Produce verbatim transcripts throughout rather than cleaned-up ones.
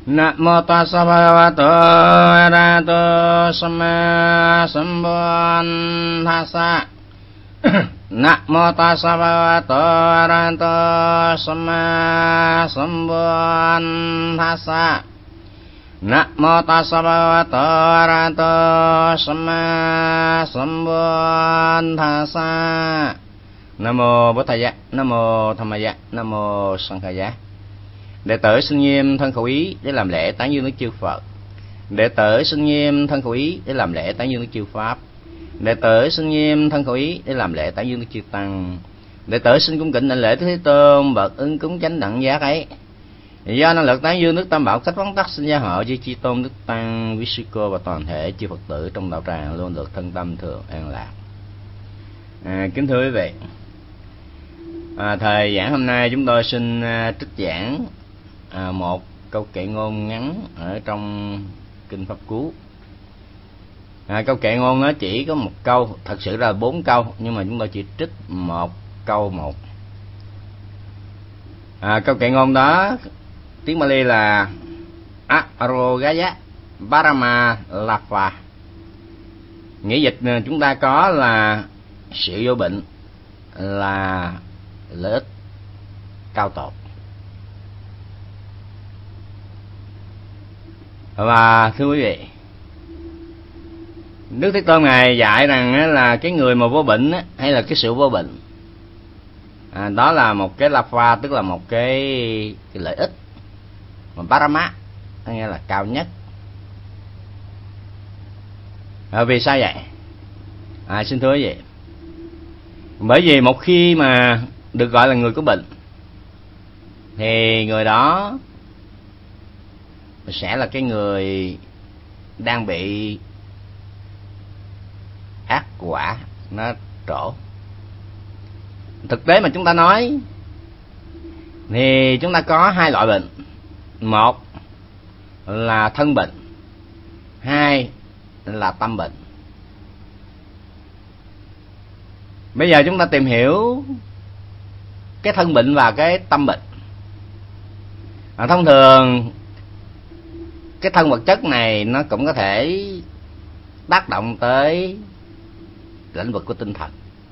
Nam mô tassa bhagavato arahato samma sambuddhassa. Nam mô tassa bhagavato arahato samma sambuddhassa. Nam mô tassa bhagavato arahato samma sambuddhassa. Nam mô Bổn Thầy Giá, Nam mô Tham Giá, Nam mô Sanh Khai Giá. Đệ tử xin nghiêm thân khẩu ý để làm lễ tán dương Đức Chư Phật. Đệ tử xin nghiêm thân khẩu ý để làm lễ tán dương Đức Chư Pháp. Đệ tử xin nghiêm thân khẩu ý để làm lễ tán dương Đức Chư Tăng. Đệ tử xin cung kính đảnh lễ Thế Tôn bậc ứng cúng chánh đẳng giác ấy. Do năng lực tán dương Đức Tam Bảo cách vắn tắt, xin gia hộ với Chi Tôn Đức Tăng, quý sư cô và toàn thể chư Phật tử trong đạo tràng luôn được thân tâm thường an lạc. À, kính thưa quý vị, à, thời giảng hôm nay chúng tôi xin à, trích giảng à, một câu kệ ngôn ngắn ở trong kinh Pháp Cú. À, câu kệ ngôn nó chỉ có một câu, thật sự là bốn câu, nhưng mà chúng tôi chỉ trích một câu một. À, câu kệ ngôn đó tiếng Bali là Arogaya Parama Lapha. Nghĩa dịch chúng ta có là sự vô bệnh là lợi ích cao tột. Và thưa quý vị, Đức Thế Tôn Ngài dạy rằng là cái người mà vô bệnh hay là cái sự vô bệnh, à, đó là một cái lapha, tức là một cái, cái lợi ích mà parama nghĩa là cao nhất. À, vì sao vậy? À, xin thưa quý vị, bởi vì một khi mà được gọi là người có bệnh thì người đó sẽ là cái người đang bị ác quả nó trổ. Thực tế mà chúng ta nói thì chúng ta có hai loại bệnh. Một là thân bệnh, hai là tâm bệnh. Bây giờ chúng ta tìm hiểu cái thân bệnh và cái tâm bệnh. À, thông thường cái thân vật chất này nó cũng có thể tác động tới lĩnh vực của tinh thần.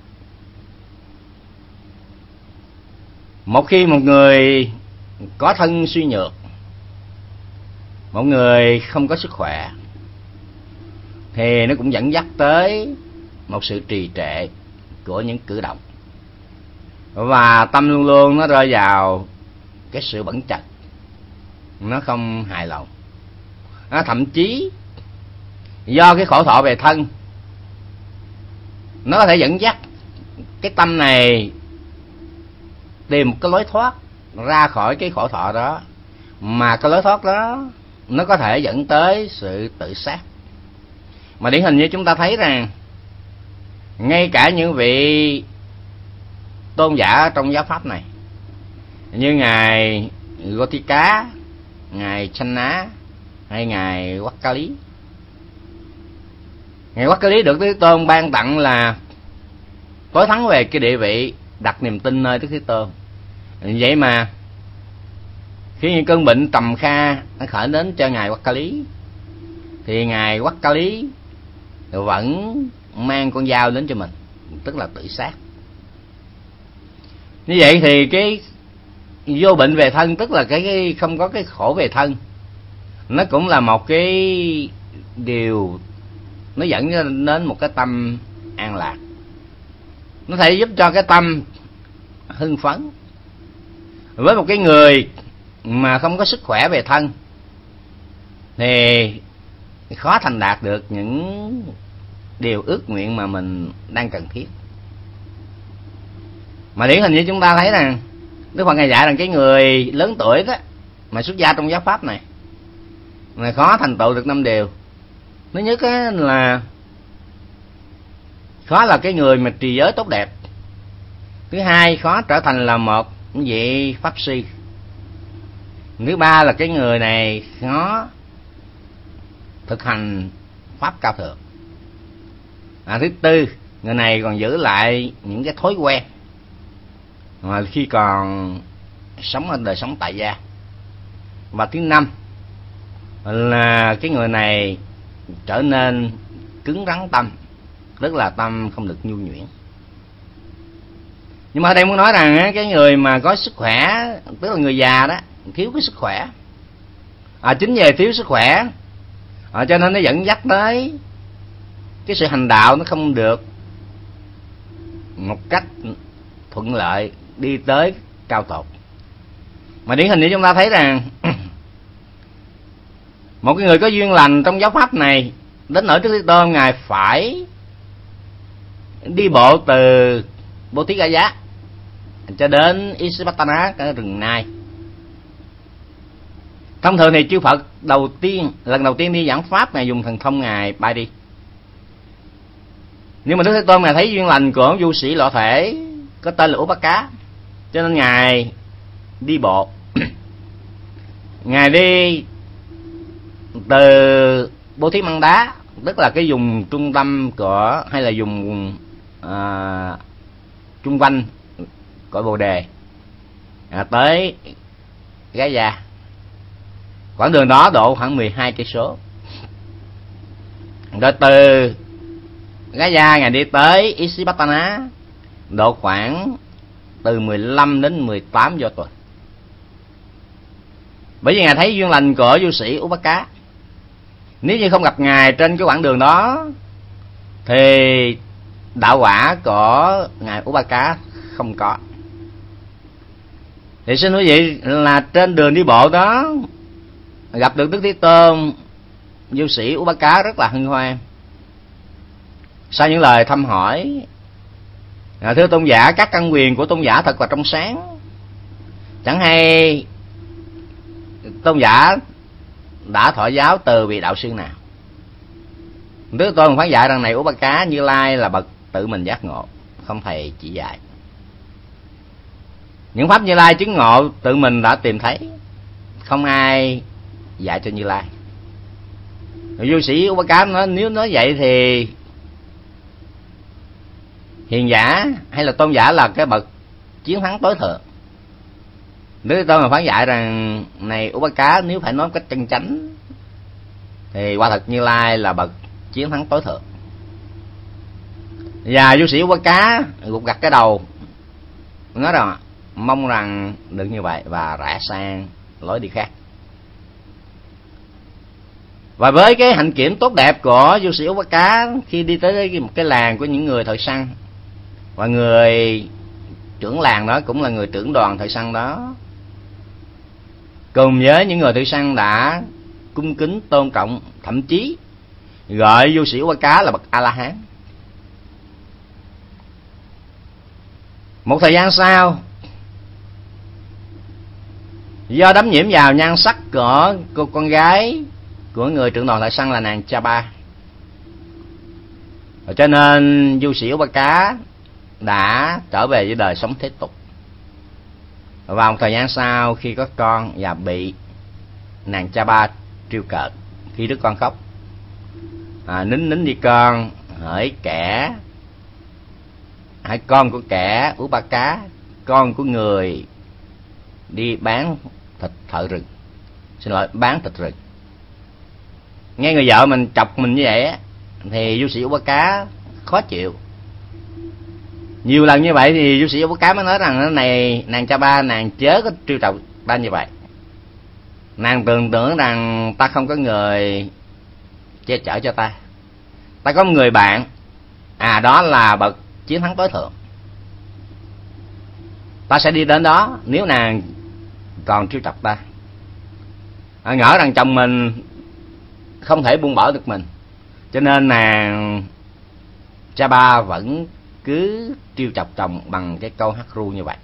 Một khi một người có thân suy nhược, một người không có sức khỏe, thì nó cũng dẫn dắt tới một sự trì trệ của những cử động, và tâm luôn luôn nó rơi vào cái sự bẩn chật, nó không hài lòng. Nó thậm chí do cái khổ thọ về thân, nó có thể dẫn dắt cái tâm này tìm một cái lối thoát ra khỏi cái khổ thọ đó, mà cái lối thoát đó nó có thể dẫn tới sự tự sát. Mà điển hình như chúng ta thấy rằng ngay cả những vị tôn giả trong giáo pháp này như ngài Gotika, ngài Channa hay ngài Wakkali. Ngài Wakkali được Đức Thế Tôn ban tặng là tối thắng về cái địa vị đặt niềm tin nơi Đức Thế Tôn. Vậy mà khi những cơn bệnh trầm kha nó khởi đến cho ngài Wakkali, thì ngài Wakkali vẫn mang con dao đến cho mình, tức là tự sát. Như vậy thì cái vô bệnh về thân, tức là cái, cái không có cái khổ về thân, nó cũng là một cái điều nó dẫn đến một cái tâm an lạc. Nó thể giúp cho cái tâm hưng phấn. Với một cái người mà không có sức khỏe về thân thì khó thành đạt được những điều ước nguyện mà mình đang cần thiết. Mà điển hình như chúng ta thấy rằng Đức Phật Ngài dạy rằng cái người lớn tuổi đó mà xuất gia trong giáo pháp này là khó thành tựu được năm điều. Thứ nhất là khó là cái người mà trì giới tốt đẹp. Thứ hai, khó trở thành là một vị pháp sư. Thứ ba là cái người này khó thực hành pháp cao thượng. À, thứ tư, người này còn giữ lại những cái thói quen mà khi còn sống ở đời sống tại gia. Và thứ năm là cái người này trở nên cứng rắn tâm, tức là tâm không được nhu nhuyễn. Nhưng mà ở đây muốn nói rằng cái người mà có sức khỏe, tức là người già đó, thiếu cái sức khỏe, à, chính về thiếu sức khỏe, à, cho nên nó dẫn dắt tới cái sự hành đạo nó không được một cách thuận lợi đi tới cao tột. Mà điển hình như chúng ta thấy rằng một cái người có duyên lành trong giáo pháp này, đến nỗi Đức Thế Tôn ngài phải đi bộ từ Bố Thí Gaya cho đến Isipatana, cái rừng Nai. Thông thường thì chư Phật đầu tiên, lần đầu tiên đi giảng pháp, ngài dùng thần thông ngài bay đi. Nhưng mà Đức Thế Tôn ngài thấy duyên lành của du sĩ lộ thể có tên là Upaka, cho nên ngài đi bộ. Ngài đi từ Bố Thí Măng Đá, tức là cái vùng trung tâm của, hay là vùng à, trung quanh cõi Bồ Đề, à, tới Gaya. Quãng đường đó độ khoảng mười hai cây số. Rồi từ Gaya ngài đi tới Isipatana độ khoảng từ mười lăm đến mười tám giờ tuần. Bởi vì ngài thấy duyên lành của du sĩ Upaka. Nếu như không gặp ngài trên cái quãng đường đó thì đạo quả của ngài Upaka không có. Thì xin quý vị là trên đường đi bộ đó gặp được Đức Thế Tôn, du sĩ Upaka rất là hân hoan. Sau những lời thăm hỏi, à, thưa tôn giả, các căn quyền của tôn giả thật là trong sáng, chẳng hay tôn giả đã thọ giáo từ vị đạo sư nào. Đức Thế Tôn phán dạy rằng này Upaka, Như Lai là bậc tự mình giác ngộ, không thầy chỉ dạy. Những pháp Như Lai chứng ngộ tự mình đã tìm thấy, không ai dạy cho Như Lai. Du sĩ Upaka nói nếu nói vậy thì hiền giả hay là tôn giả là cái bậc chiến thắng tối thượng. Đức Thế Tôn mà phán dạy rằng này Upaka, nếu phải nói một cách chân chánh thì quả thật Như Lai là bậc chiến thắng tối thượng. Và du sĩ Upaka gục gặt cái đầu, nói rằng mong rằng được như vậy và rẽ sang lối đi khác. Và với cái hạnh kiểm tốt đẹp của du sĩ Upaka, khi đi tới một cái làng của những người thợ săn, và người trưởng làng đó cũng là người trưởng đoàn thợ săn đó, cùng với những người thợ săn đã cung kính tôn trọng, thậm chí gọi du sĩ Upaka là bậc A La Hán. Một thời gian sau, do đắm nhiễm vào nhan sắc của cô con gái của người trưởng đoàn thợ săn là nàng Chaba, cho nên du sĩ Upaka đã trở về với đời sống thế tục. Vào một thời gian sau, khi có con và bị nàng Chaba trêu cợt khi đứa con khóc, à, nín nín đi con, hỡi kẻ, hãy con của kẻ Upaka, con của người đi bán thịt thợ rừng, xin lỗi, bán thịt rừng. Nghe người vợ mình chọc mình như vậy á, thì du sĩ Upaka khó chịu. Nhiều lần như vậy thì du sĩ Upaka mới nói rằng này nàng Chaba, nàng chớ có trêu chọc ta như vậy. Nàng tưởng tưởng rằng ta không có người che chở cho ta, ta có một người bạn, à đó là bậc chiến thắng tối thượng. Ta sẽ đi đến đó nếu nàng còn trêu chọc ta. À, ngỡ rằng chồng mình không thể buông bỏ được mình, cho nên nàng Chaba vẫn cứ trêu chọc chồng bằng cái câu hát ru như vậy.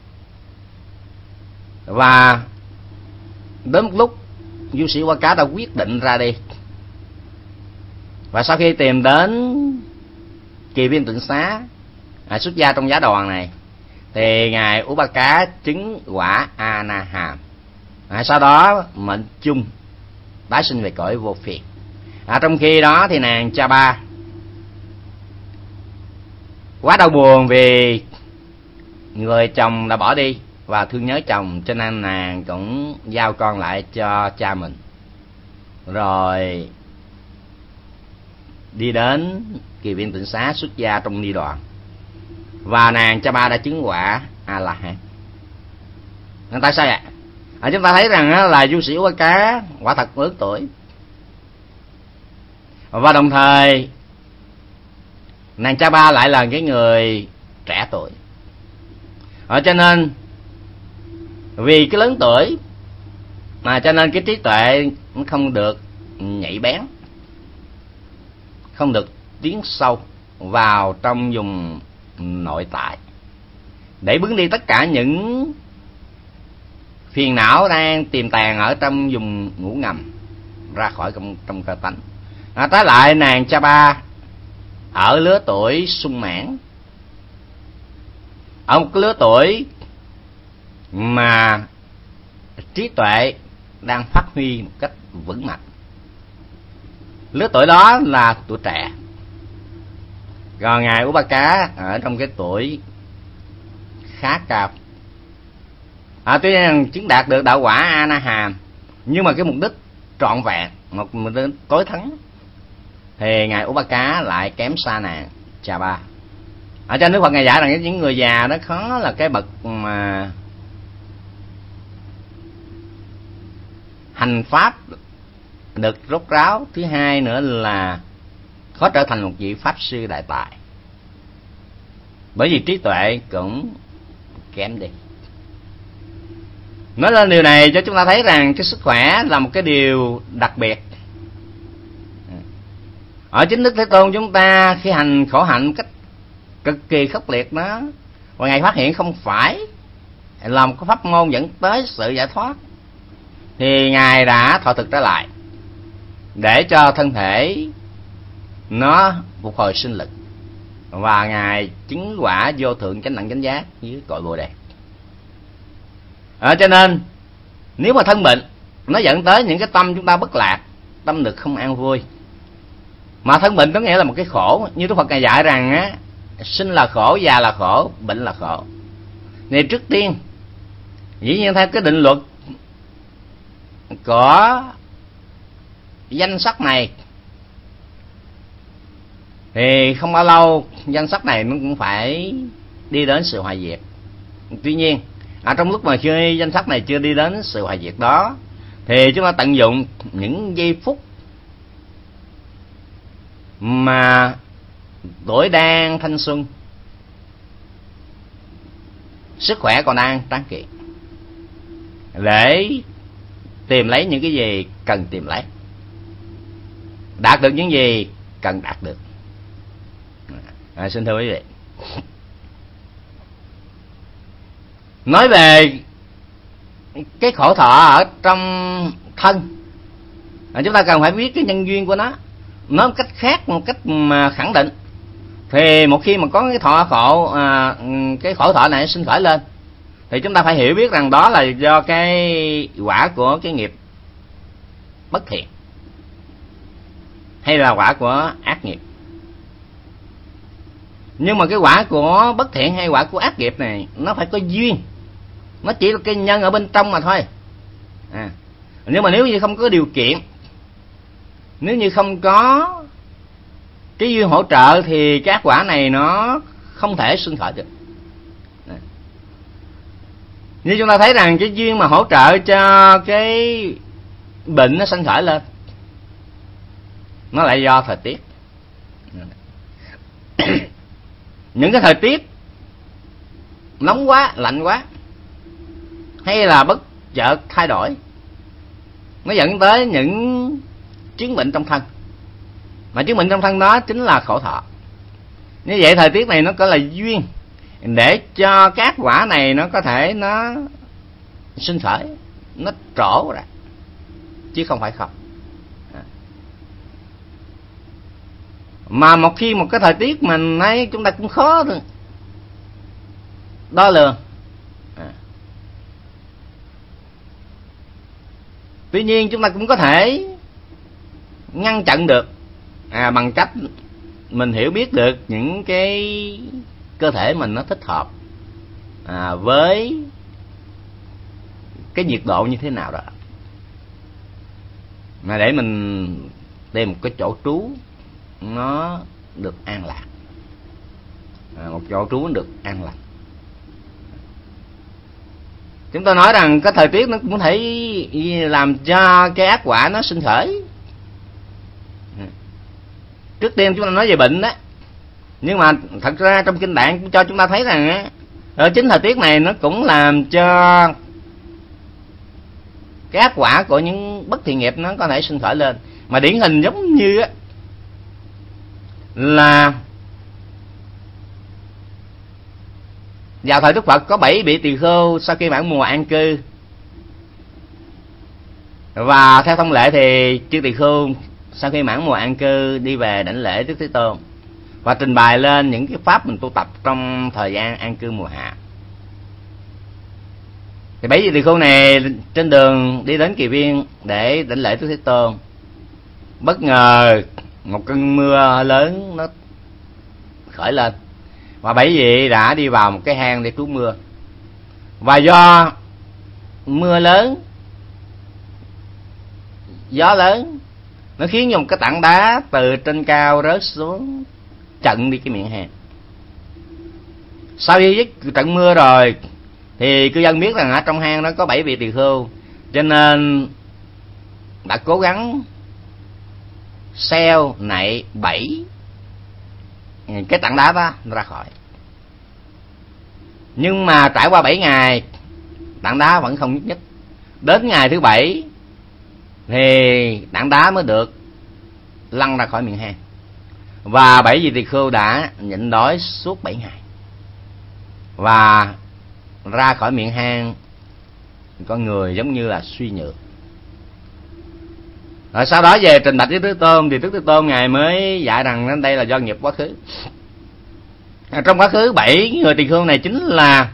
Và đến một lúc du sĩ Upaka đã quyết định ra đi. Và sau khi tìm đến kỳ viên tịnh xá, à, xuất gia trong giá đoàn này, thì ngài Upaka chứng quả A Na Hàm. À, sau đó mệnh chung tái sinh về cõi vô phiền. À, trong khi đó thì nàng Chaba quá đau buồn vì người chồng đã bỏ đi và thương nhớ chồng, cho nên nàng cũng giao con lại cho cha mình. rồi đi đến Kỳ Viên Tịnh Xá xuất gia trong ni đoàn, và nàng Cha Ba đã chứng quả A La Hán. Tại sao vậy? À, chúng ta thấy rằng là du sĩ Upa Cá quả thật lớn tuổi, và đồng thời nàng Cha Ba lại là cái người trẻ tuổi. Ở cho nên vì cái lớn tuổi mà cho nên cái trí tuệ không được nhạy bén, không được tiến sâu vào trong vùng nội tại để bứng đi tất cả những phiền não đang tiềm tàng ở trong vùng ngủ ngầm ra khỏi trong, trong cơ tánh. À, trái lại nàng Cha Ba ở lứa tuổi sung mãn, ở một cái lứa tuổi mà trí tuệ đang phát huy một cách vững mạnh. Lứa tuổi đó là tuổi trẻ. Còn ngài Upa Cá ở trong cái tuổi khá cao. À, tuy nhiên chứng đạt được đạo quả A Na Hàm, nhưng mà cái mục đích trọn vẹn, một mục đích tối thắng, thì ngài Upa Cá lại kém xa nàng Cha Ba. Ở trên Đức Phật ngài dạy rằng những người già đó khó là cái bậc mà hành pháp được rốt ráo. Thứ hai nữa là khó trở thành một vị pháp sư đại tài, bởi vì trí tuệ cũng kém đi. Nói lên điều này cho chúng ta thấy rằng cái sức khỏe là một cái điều đặc biệt. Ở chính Đức Thế Tôn chúng ta khi hành khổ hạnh cách cực kỳ khốc liệt đó, và ngài phát hiện không phải là một cái pháp môn dẫn tới sự giải thoát, thì ngài đã thọ thực trở lại để cho thân thể nó phục hồi sinh lực, và ngài chứng quả vô thượng chánh đẳng chánh giác dưới cội Bồ Đề. À, cho nên nếu mà thân bệnh nó dẫn tới những cái tâm chúng ta bất lạc, tâm được không an vui, mà thân bệnh có nghĩa là một cái khổ. Như Đức Phật ngài dạy rằng á, sinh là khổ, già là khổ, bệnh là khổ. Thì trước tiên, dĩ nhiên theo cái định luật của danh sắc này, thì không bao lâu danh sắc này nó cũng phải đi đến sự hoại diệt. Tuy nhiên à, trong lúc mà khi danh sắc này chưa đi đến sự hoại diệt đó, thì chúng ta tận dụng những giây phút mà tuổi đang thanh xuân, sức khỏe còn đang tráng kiện, để tìm lấy những cái gì cần tìm lấy, đạt được những gì cần đạt được. À, xin thưa quý vị, nói về cái khổ thọ ở trong thân, à, chúng ta cần phải biết cái nhân duyên của nó. Nói một cách khác, một cách mà khẳng định, thì một khi mà có cái thọ khổ, à, cái khổ thọ này sinh khởi lên, thì chúng ta phải hiểu biết rằng đó là do cái quả của cái nghiệp bất thiện, hay là quả của ác nghiệp. Nhưng mà cái quả của bất thiện hay quả của ác nghiệp này nó phải có duyên, nó chỉ là cái nhân ở bên trong mà thôi. À, nhưng mà nếu như không có điều kiện, nếu như không có cái duyên hỗ trợ, thì cái ác quả này nó không thể sinh khởi được. À, như chúng ta thấy rằng cái duyên mà hỗ trợ cho cái bệnh nó sinh khởi lên, nó lại do thời tiết. Những cái thời tiết nóng quá, lạnh quá, hay là bất chợt thay đổi, nó dẫn tới những chứng bệnh trong thân, mà chứng bệnh trong thân đó chính là khổ thọ. Như vậy thời tiết này nó có là duyên để cho các quả này nó có thể nó sinh khởi, nó trổ ra, chứ không phải không. Mà một khi một cái thời tiết mà nấy chúng ta cũng khó đo lường. À, tuy nhiên chúng ta cũng có thể ngăn chặn được, à, bằng cách mình hiểu biết được những cái cơ thể mình nó thích hợp, à, với cái nhiệt độ như thế nào đó. mà để mình tìm một cái chỗ trú nó được an lạc, à, một chỗ trú nó được an lạc. Chúng ta nói rằng cái thời tiết nó cũng thể làm cho cái ác quả nó sinh khởi. Trước tiên chúng ta nói về bệnh đó, nhưng mà thật ra trong kinh Tạng cho chúng ta thấy rằng ở chính thời tiết này nó cũng làm cho cái ác quả của những bất thiện nghiệp nó có thể sinh khởi lên. Mà điển hình giống như là vào thời Đức Phật có bảy vị tỳ khưu sau khi mãn mùa an cư, và theo thông lệ thì chư tỳ khưu sau khi mãn mùa an cư đi về đảnh lễ Đức Thế Tôn và trình bày lên những cái pháp mình tu tập trong thời gian an cư mùa hạ. Thì bảy vị tỳ khưu này trên đường đi đến Kỳ Viên để đảnh lễ Đức Thế Tôn, bất ngờ một cơn mưa lớn nó khởi lên, và bảy vị đã đi vào một cái hang để trú mưa. Và do mưa lớn, gió lớn, nó khiến cho một cái tảng đá từ trên cao rớt xuống chặn đi cái miệng hang. Sau khi dứt trận mưa rồi thì cư dân biết rằng ở trong hang đó có bảy vị tỳ khưu, cho nên đã cố gắng xeo nạy bảy cái tảng đá đó ra khỏi. Nhưng mà trải qua bảy ngày tảng đá vẫn không nhúc nhích. Đến ngày thứ bảy thì tảng đá mới được lăn ra khỏi miệng hang. Và bảy vị tỳ khưu đã nhịn đói suốt bảy ngày, và ra khỏi miệng hang con người giống như là suy nhược. Rồi sau đó về trình bạch với Đức Thế Tôn, thì Đức Thế Tôn ngài mới dạy rằng đây là do nghiệp quá khứ. Trong quá khứ bảy người tỳ khưu này chính là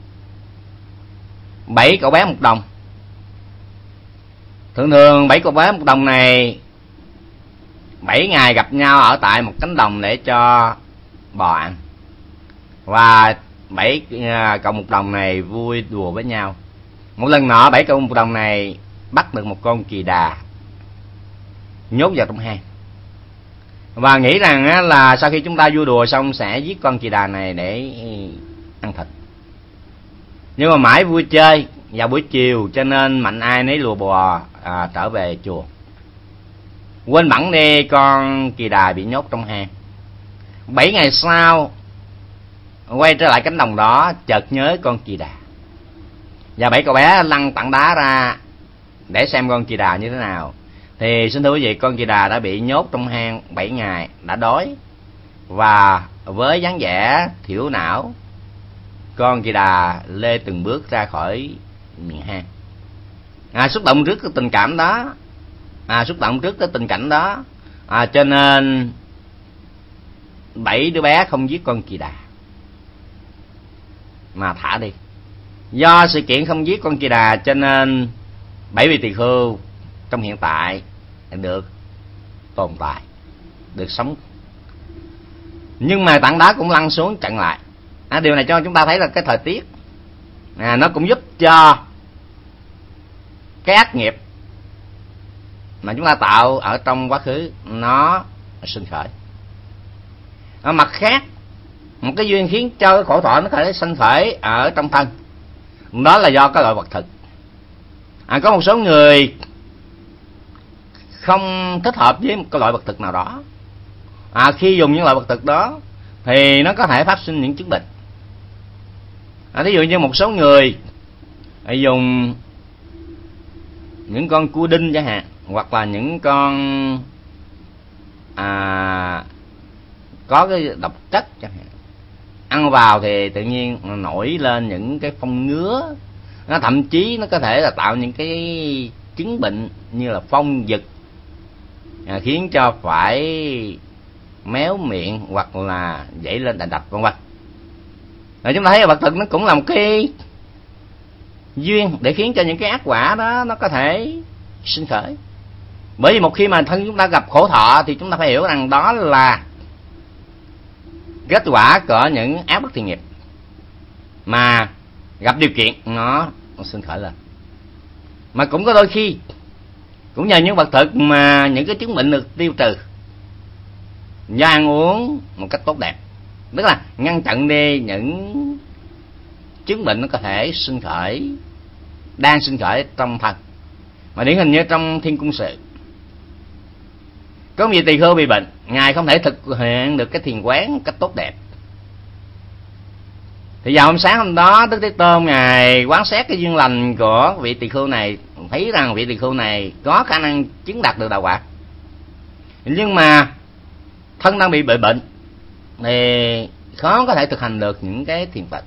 bảy cậu bé một đồng. Thường thường bảy cậu bé một đồng này bảy ngày gặp nhau ở tại một cánh đồng để cho bò ăn, và bảy cậu một đồng này vui đùa với nhau. Một lần nọ bảy cậu một đồng này bắt được một con kỳ đà nhốt vào trong hang, và nghĩ rằng là sau khi chúng ta vui đùa xong sẽ giết con kỳ đà này để ăn thịt. Nhưng mà mãi vui chơi vào buổi chiều, cho nên mạnh ai nấy lùa bò à, trở về chùa, quên bẵng đi con kỳ đà bị nhốt trong hang. Bảy ngày sau quay trở lại cánh đồng đó, chợt nhớ con kỳ đà, và bảy cậu bé lăn tảng đá ra để xem con kỳ đà như thế nào. Thì xin thưa quý vị, con kỳ đà đã bị nhốt trong hang bảy ngày, đã đói, và với dáng vẻ thiểu não, con kỳ đà lê từng bước ra khỏi miệng hang. À, xúc động trước cái tình cảm đó, à, xúc động trước cái tình cảnh đó, à, cho nên bảy đứa bé không giết con kỳ đà mà thả đi. Do sự kiện không giết con kỳ đà cho nên bảy vị tỳ khưu trong hiện tại được tồn tại, được sống. Nhưng mà tảng đá cũng lăn xuống chặn lại. À, điều này cho chúng ta thấy là cái thời tiết à, nó cũng giúp cho cái ác nghiệp mà chúng ta tạo ở trong quá khứ nó sinh khởi. Ở mặt khác, một cái duyên khiến cho cái khổ thọ nó có thể sinh khởi ở trong thân, đó là do các loại vật thực. À, có một số người không thích hợp với một cái loại vật thực nào đó, à, khi dùng những loại vật thực đó thì nó có thể phát sinh những chứng bệnh. À, ví dụ như một số người dùng những con cua đinh chẳng hạn, hoặc là những con à, có cái độc chất chẳng hạn, ăn vào thì tự nhiên nổi lên những cái phong ngứa, nó thậm chí nó có thể là tạo những cái chứng bệnh như là phong giật, à, khiến cho phải méo miệng hoặc là dậy lên đành đạch vân vân. Rồi chúng ta thấy là vật thực nó cũng là một cái duyên để khiến cho những cái ác quả đó nó có thể sinh khởi. Bởi vì một khi mà thân chúng ta gặp khổ thọ thì chúng ta phải hiểu rằng đó là kết quả của những ác bất thiện nghiệp mà gặp điều kiện nó sinh khởi lên. Mà cũng có đôi khi Cũng nhờ những vật thực mà những cái chứng bệnh được tiêu trừ do ăn uống một cách tốt đẹp, tức là ngăn chặn đi những chứng bệnh nó có thể sinh khởi, đang sinh khởi trong thân. Mà điển hình như trong Thiên Cung Sự, có một vị tỳ khưu bị bệnh, ngài không thể thực hiện được cái thiền quán cách tốt đẹp. Thì vào hôm sáng hôm đó, Đức Thế Tôn ngài quán xét cái duyên lành của vị tỳ khưu này, thấy rằng vị tỳ khưu này có khả năng chứng đạt được đạo quả, nhưng mà thân đang bị bệnh thì khó có thể thực hành được những cái thiền Phật.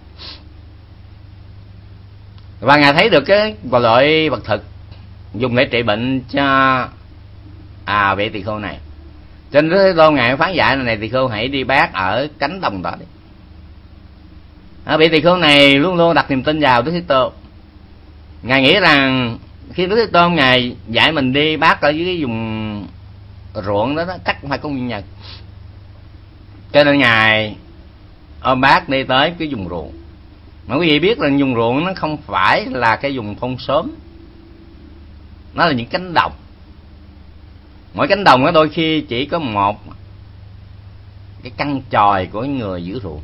Và ngài thấy được cái loại vật thực dùng để trị bệnh cho à vị tỳ khưu này, cho nên Đức Thế Tôn ngài phán dạy này, tỳ khưu hãy đi bát ở cánh đồng đó đi. À, vị tỳ khưu này luôn luôn đặt niềm tin vào Đức Thế Tôn. Ngài nghĩ rằng khi Đức Thế Tôn ngài dạy mình đi bát ở dưới cái vùng ruộng đó, đó chắc phải có nguyên nhân, cho nên ngài ôm bát đi tới cái vùng ruộng. Mà quý vị biết là vùng ruộng nó không phải là cái vùng thôn xóm, nó là những cánh đồng. Mỗi cánh đồng đó đôi khi chỉ có một cái căn chòi của người giữ ruộng.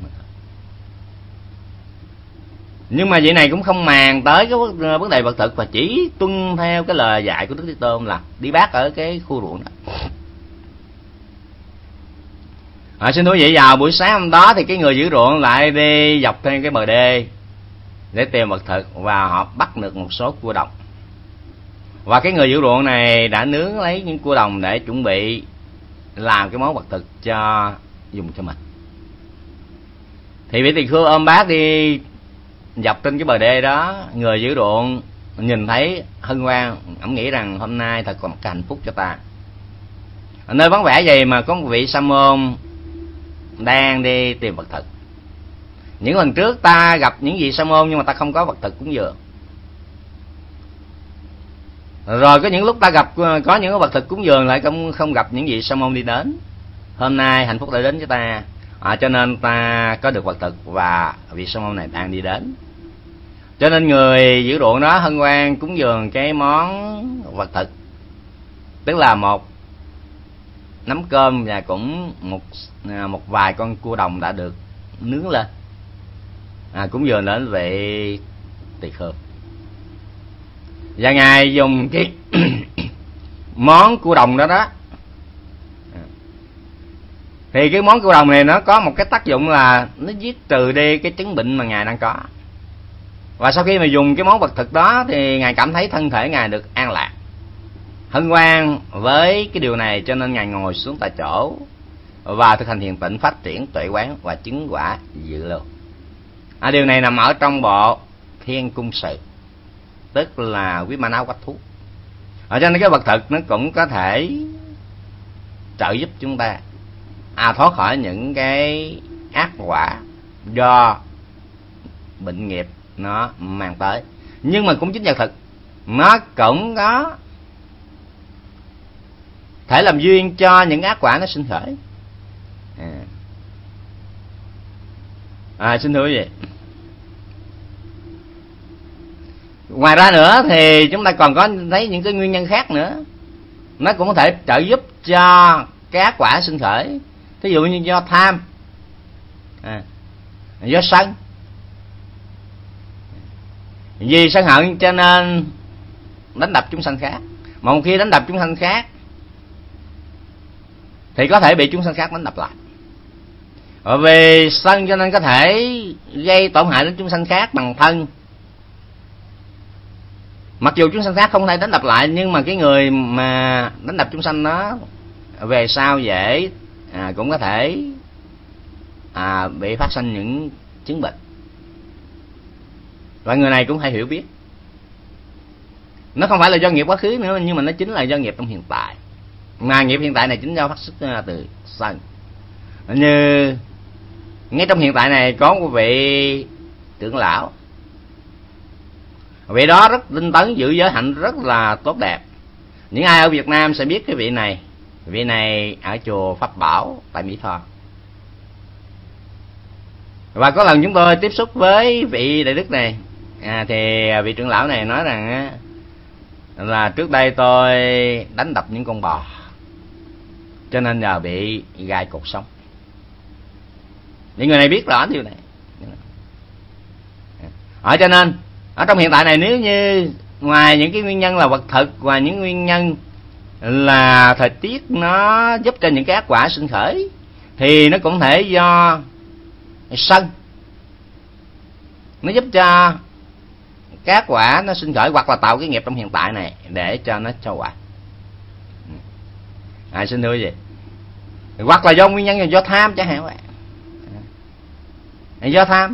Nhưng mà vậy này cũng không màng tới cái vấn đề vật thực, và chỉ tuân theo cái lời dạy của Đức Thế Tôn là đi bát ở cái khu ruộng đó. À, xin thú vị vào buổi sáng hôm đó thì cái người giữ ruộng lại đi dọc theo cái bờ đê để tìm vật thực, và họ bắt được một số cua đồng. Và cái người giữ ruộng này đã nướng lấy những cua đồng để chuẩn bị làm cái món vật thực cho dùng cho mình. Thì vị tỳ khưu ôm bát đi dọc trên cái bờ đê đó, người giữ ruộng nhìn thấy hân hoan, ổng nghĩ rằng hôm nay thật còn một cái hạnh phúc cho ta. Ở nơi vắng vẻ vậy mà có một vị sa môn đang đi tìm vật thực. Những lần trước ta gặp những vị sa môn nhưng mà ta không có vật thực cúng dường. Rồi có những lúc ta gặp có những vật thực cúng dường lại không không gặp những vị sa môn đi đến. Hôm nay hạnh phúc đã đến cho ta, à, cho nên ta có được vật thực và vị sa môn này đang đi đến. Cho nên người giữ ruộng đó hân hoan cúng dường cái món vật thực, tức là một nắm cơm và cũng một một vài con cua đồng đã được nướng lên, à, cúng dường đến vị tỳ khưu. Và ngài dùng cái món cua đồng đó đó, thì cái món cua đồng này nó có một cái tác dụng là nó giết trừ đi cái chứng bệnh mà ngài đang có. Và sau khi mà dùng cái món vật thực đó thì ngài cảm thấy thân thể ngài được an lạc, hân hoan với cái điều này, cho nên ngài ngồi xuống tại chỗ và thực hành thiền tịnh, phát triển tuệ quán và chứng quả dự lưu. À, điều này nằm ở trong bộ Thiên Cung Sự, tức là Vimana Quách Thú. Ở cho nên cái vật thực nó cũng có thể trợ giúp chúng ta à thoát khỏi những cái ác quả do bệnh nghiệp nó mang tới. Nhưng mà cũng chính vật thực nó cũng có thể làm duyên cho những ác quả nó sinh khởi. À, à xin thưa quý vị, ngoài ra nữa thì chúng ta còn có thấy những cái nguyên nhân khác nữa, nó cũng có thể trợ giúp cho cái ác quả sinh khởi. Thí dụ như do tham, à, do sân. Vì sân hận cho nên đánh đập chúng sanh khác. Mà một khi đánh đập chúng sanh khác thì có thể bị chúng sanh khác đánh đập lại. Và vì sân cho nên có thể gây tổn hại đến chúng sanh khác bằng thân. Mặc dù chúng sanh khác không thể đánh đập lại, nhưng mà cái người mà đánh đập chúng sanh đó về sau dễ à, cũng có thể à, bị phát sinh những chứng bệnh. Và người này cũng phải hiểu biết, nó không phải là do nghiệp quá khứ nữa, nhưng mà nó chính là do nghiệp trong hiện tại. Mà nghiệp hiện tại này chính do phát xuất từ sân. Như ngay trong hiện tại này có một vị trưởng lão, vị đó rất tinh tấn, giữ giới hạnh rất là tốt đẹp. Những ai ở Việt Nam sẽ biết cái vị này. Vị này ở chùa Pháp Bảo tại Mỹ Tho. Và có lần chúng tôi tiếp xúc với vị đại đức này, à, thì vị trưởng lão này nói rằng là trước đây tôi đánh đập những con bò, cho nên nhờ bị gai cột sống. Những người này biết rõ điều này. Ở cho nên ở trong hiện tại này, nếu như ngoài những cái nguyên nhân là vật thực, và những nguyên nhân là thời tiết nó giúp cho những cái ác quả sinh khởi, thì nó cũng thể do sân nó giúp cho các quả nó sinh khởi, hoặc là tạo cái nghiệp trong hiện tại này để cho nó cho quả. À, xin thưa gì, hoặc là do nguyên nhân là do tham chẳng hạn vậy. Do tham,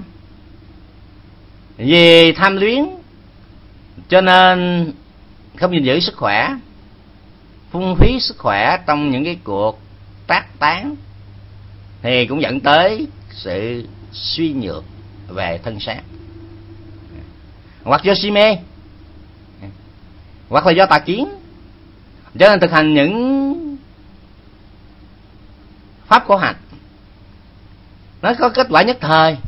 vì tham luyến cho nên không gìn giữ sức khỏe, phung phí sức khỏe trong những cái cuộc tác tán, thì cũng dẫn tới sự suy nhược về thân xác. Hoặc do si mê, hoặc là do tà kiến, cho nên thực hành những pháp khổ hạnh nó có kết quả nhất thời,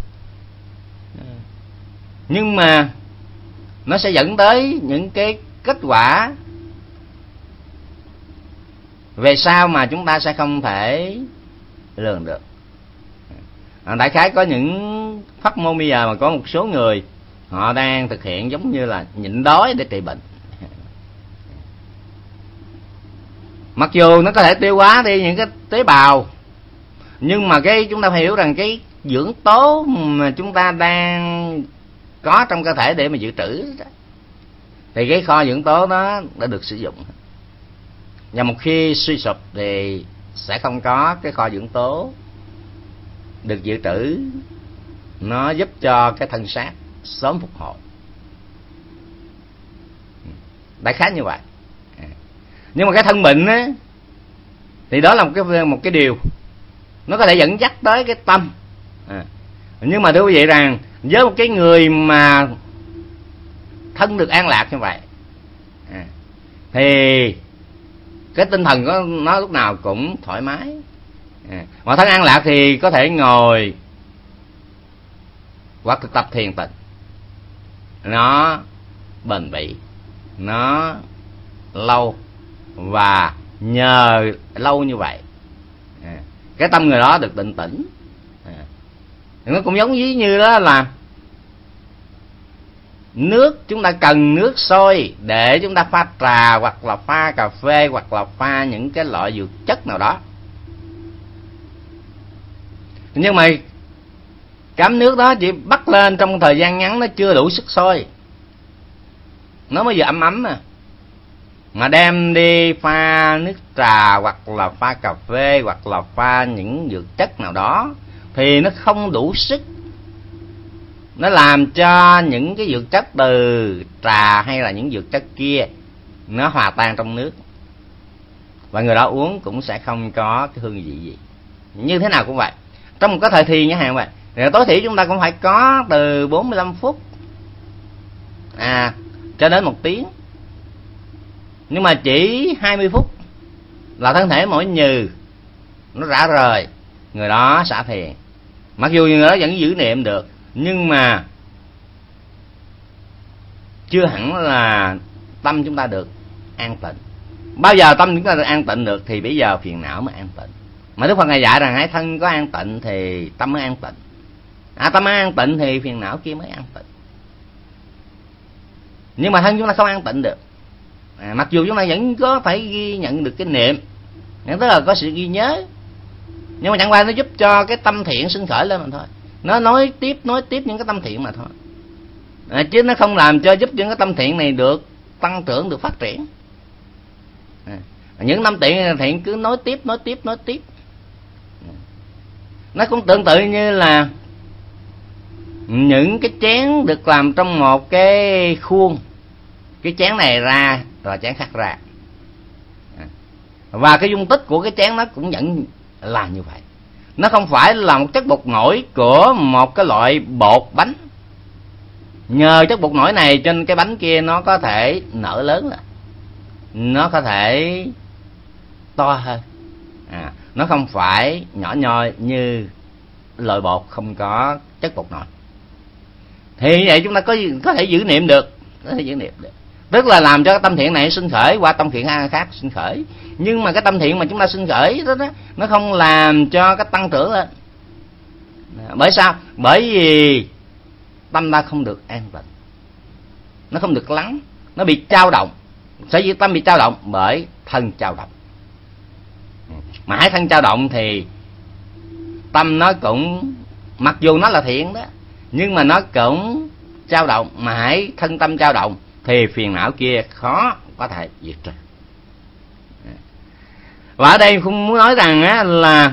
nhưng mà nó sẽ dẫn tới những cái kết quả về sau mà chúng ta sẽ không thể lường được. Đại khái có những pháp môn bây giờ mà có một số người họ đang thực hiện giống như là nhịn đói để trị bệnh. Mặc dù nó có thể tiêu hóa đi những cái tế bào, nhưng mà cái chúng ta phải hiểu rằng cái dưỡng tố mà chúng ta đang có trong cơ thể để mà dự trữ đó, thì cái kho dưỡng tố đó đã được sử dụng. Và một khi suy sụp thì sẽ không có cái kho dưỡng tố được dự trữ, nó giúp cho cái thân xác sớm phục hồi. Đại khái như vậy. Nhưng mà cái thân bệnh á, thì đó là một cái một cái điều nó có thể dẫn dắt tới cái tâm. À. Nhưng mà thưa quý vị rằng với một cái người mà thân được an lạc như vậy, à, thì cái tinh thần của nó lúc nào cũng thoải mái. À, mà thân an lạc thì có thể ngồi hoặc thực tập thiền tịnh, nó bền bỉ, nó lâu, và nhờ lâu như vậy, à, cái tâm người đó được định tĩnh. À, nó cũng giống với như đó là nước, chúng ta cần nước sôi để chúng ta pha trà, hoặc là pha cà phê, hoặc là pha những cái loại dược chất nào đó. Nhưng mà cắm nước đó chỉ bắt lên trong thời gian ngắn, nó chưa đủ sức sôi, nó mới vừa ấm ấm à. Mà đem đi pha nước trà, hoặc là pha cà phê, hoặc là pha những dược chất nào đó, thì nó không đủ sức. Nó làm cho những cái dược chất từ trà hay là những dược chất kia nó hòa tan trong nước, và người đó uống cũng sẽ không có cái hương vị gì. Như thế nào cũng vậy, trong một cái thời thiền như hàng vậy, thì tối thiểu chúng ta cũng phải có từ bốn mươi lăm phút à cho đến một tiếng. Nhưng mà chỉ hai mươi phút là thân thể mỗi nhừ nó rã rời, người đó xả thiền. Mặc dù người đó vẫn giữ niệm được, nhưng mà chưa hẳn là tâm chúng ta được an tịnh. Bao giờ tâm chúng ta được an tịnh được thì bây giờ phiền não mới an tịnh. Mà Đức Phật Ngài dạy rằng hãy thân có an tịnh thì tâm mới an tịnh. À, tâm mới an tịnh thì phiền não kia mới an tịnh. Nhưng mà thân chúng ta không an tịnh được. À, mặc dù chúng ta vẫn có phải ghi nhận được cái niệm, tức là có sự ghi nhớ, nhưng mà chẳng qua nó giúp cho cái tâm thiện sinh khởi lên mà thôi. Nó nói tiếp nói tiếp những cái tâm thiện mà thôi, à, chứ nó không làm cho giúp những cái tâm thiện này được tăng trưởng, được phát triển. À, những tâm thiện thiện cứ nói tiếp nói tiếp nói tiếp. À, nó cũng tương tự như là những cái chén được làm trong một cái khuôn, cái chén này ra rồi chén khác ra, à, và cái dung tích của cái chén nó cũng vẫn là như vậy. Nó không phải là một chất bột nổi của một cái loại bột bánh. Nhờ chất bột nổi này trên cái bánh kia nó có thể nở lớn lên, nó có thể to hơn, à, nó không phải nhỏ nhoi như loại bột không có chất bột nổi. Thì như vậy chúng ta có có thể giữ niệm được, có thể giữ niệm được. Tức là làm cho cái tâm thiện này sinh khởi qua tâm thiện khác sinh khởi. Nhưng mà cái tâm thiện mà chúng ta sinh khởi đó, đó nó không làm cho cái tăng trưởng lên. Bởi sao? Bởi vì tâm ta không được an tịnh, nó không được lắng, nó bị dao động. Sở dĩ tâm bị dao động bởi thân dao động. Mà hãy thân dao động thì tâm nó cũng, mặc dù nó là thiện đó, nhưng mà nó cũng dao động. Mà hãy thân tâm dao động thì phiền não kia khó có thể diệt trừ. Và ở đây cũng muốn nói rằng á, là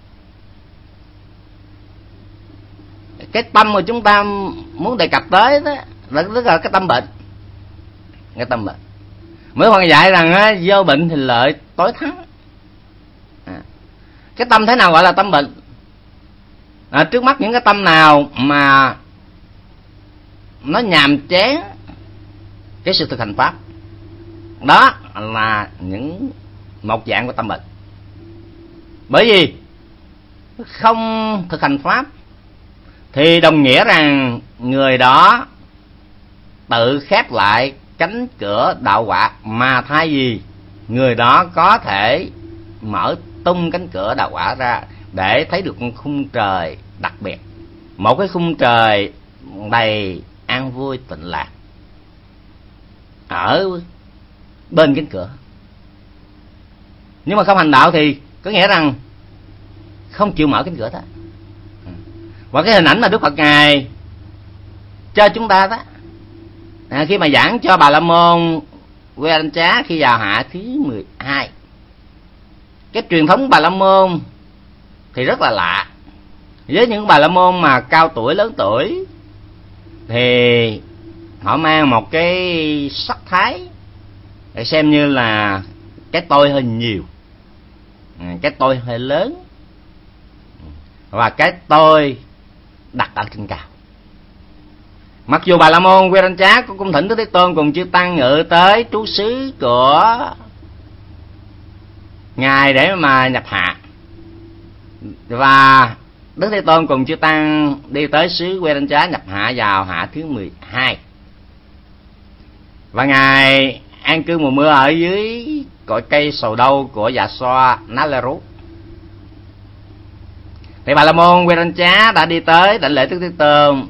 cái tâm mà chúng ta muốn đề cập tới đó là, là cái tâm bệnh. Cái tâm bệnh mới Hoàng dạy rằng á, vô bệnh thì lợi tối thắng. À, cái tâm thế nào gọi là tâm bệnh? À, trước mắt những cái tâm nào mà nó nhàm chán cái sự thực hành pháp, đó là những một dạng của tâm bệnh. Bởi vì không thực hành pháp thì đồng nghĩa rằng người đó tự khép lại cánh cửa đạo quả, mà thay vì người đó có thể mở tung cánh cửa đạo quả ra để thấy được một khung trời đặc biệt, một cái khung trời đầy an vui tịnh lạc ở bên cánh cửa. Nhưng mà không hành đạo thì có nghĩa rằng không chịu mở cánh cửa đó. Và cái hình ảnh mà Đức Phật Ngài cho chúng ta đó, à, khi mà giảng cho Bà La Môn Guyancha khi vào hạ thứ mười hai, cái truyền thống Bà La Môn thì rất là lạ. Với những Bà La Môn mà cao tuổi, lớn tuổi thì họ mang một cái sắc thái để xem như là cái tôi hơi nhiều, cái tôi hơi lớn, và cái tôi đặt ở trên cao. Mặc dù Bà La Môn Guyancha có cung thỉnh Đức Thế Tôn cùng chư tăng ngự tới trú xứ của ngài để mà nhập hạ, và Đức Thế Tôn cùng chư tăng đi tới xứ Guyancha nhập hạ vào hạ thứ mười hai, và ngài an cư mùa mưa ở dưới cội cây sầu đâu của Dạ Xoa Naleru. Thì Bà La Môn Guyancha đã đi tới đảnh lễ Đức Thế Tôn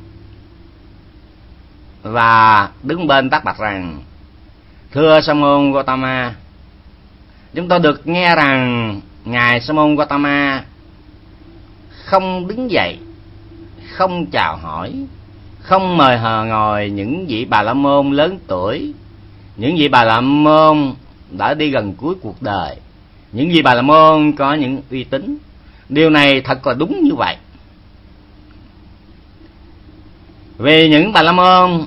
và đứng bên tác bạch rằng: thưa Sa môn Gotama, chúng tôi được nghe rằng ngài Sa môn Gotama không đứng dậy, không chào hỏi, không mời hờ ngồi những vị Bà La Môn lớn tuổi, những vị Bà La Môn đã đi gần cuối cuộc đời, những vị Bà La Môn có những uy tín. Điều này thật là đúng như vậy. Vì những Bà La Môn,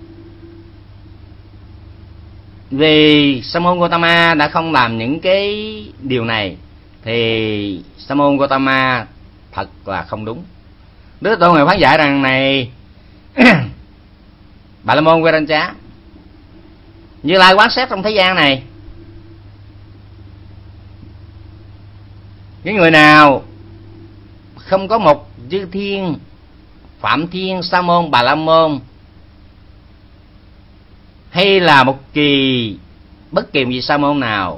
vì Sa môn Gotama đã không làm những cái điều này thì Sa môn Gotama thật là không đúng. Đức Tôn ngài phán dạy rằng này Bà La Môn Guyancha, Như Lai quán xét trong thế gian này, những người nào không có một chư thiên, Phạm Thiên, Sa môn, Bà La Môn, hay là một kỳ bất kỳ vị Sa môn nào